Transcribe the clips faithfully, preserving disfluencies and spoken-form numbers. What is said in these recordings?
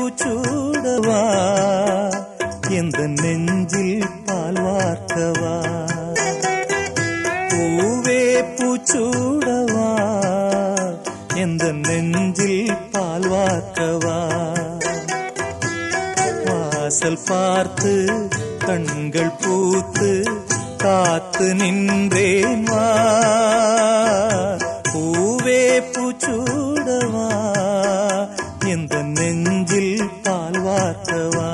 பூச்சூடவா எந்த நெஞ்சில் பால் வார்க்கவா பூவே பூச்சூடவா எந்த நெஞ்சில் பால் வார்க்கவா வாசல் பார்த்து கண்கள் பூத்து காத்து நின்றேன் வா பூவே பூச்சூடவா எந்த நெஞ்சில் பால் வார்க்கவா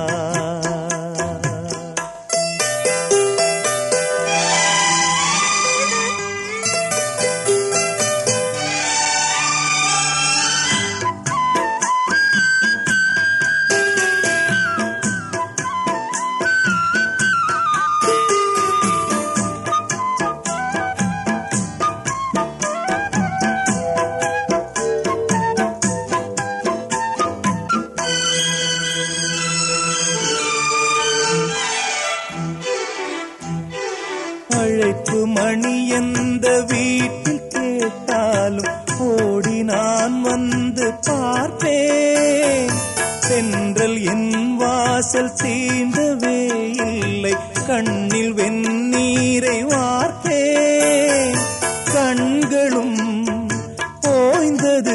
அழைப்பு மணி எந்த வீட்டில் கேட்டாலும் ஓடி நான் வந்து பார்ப்பேன் தென்றல் என் வாசல் தீண்டவே இல்லை கண்ணில் வெந்நீரை வார்ப்பேன் கண்களும் ஓய்ந்தது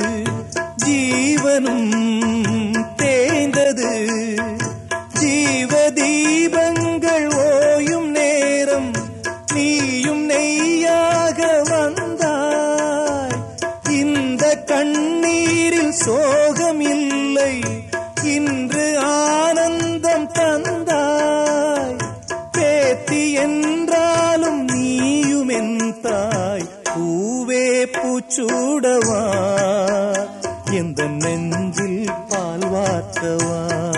ஜீவனும் தேய்ந்தது ஜீவ தீபங்கள் ஓயும் நேரம் நீயும் நெய்யாக வந்தாய் இந்த கண்ணீரில் சோகம் இல்லை இன்று ஆனந்தம் தந்தாய் பேத்தி என்றாலும் நீயும் என் தாய் பூவே பூச்சூடவா எந்த நெஞ்சில் பால் வார்க்கவா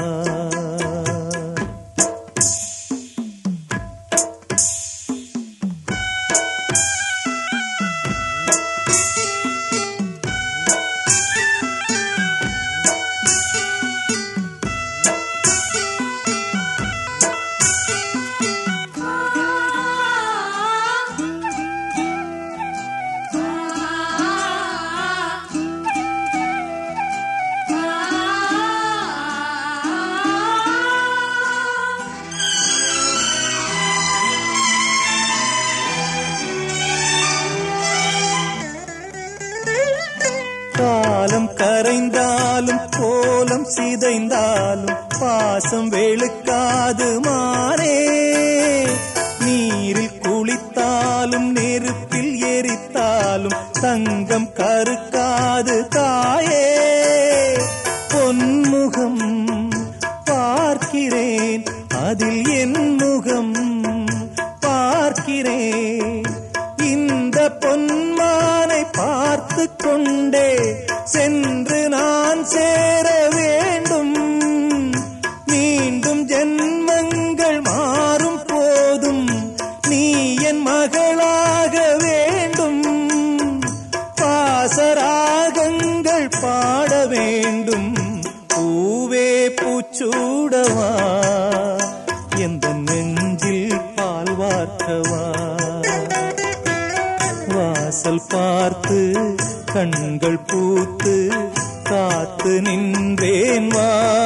காலம் கரைந்தாலும் கோலம் சிதைந்தாலும் பாசம் வெளுக்காது மாறே நீரில் குளித்தாலும் நெருப்பில் எரித்தாலும் தங்கம் கருக்காது தாயே பொன்முகம் பார்க்கிறேன் அதில் என் முகம் பார்க்கிறேன் இந்த பொன்மானை பார்த்து கொண்டே சென்று நான் சேர வேண்டும் மீண்டும் ஜென்மங்கள் மாறும் போதும் நீ என் மகளாக வேண்டும் பாசராகங்கள் பாட வேண்டும் பூவே பூச்சூடவா எந்த நெஞ்சில் பால் வார்க்கவா வாசல் பார்த்து கண்கள் பூத்து காத்து நின்றேன் வா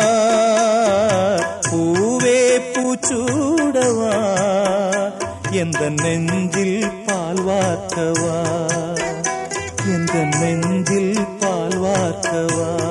பூவே பூச்சூடவா எந்த நெஞ்சில் பால் வார்க்கவா எந்த நெஞ்சில் பால் வார்க்கவா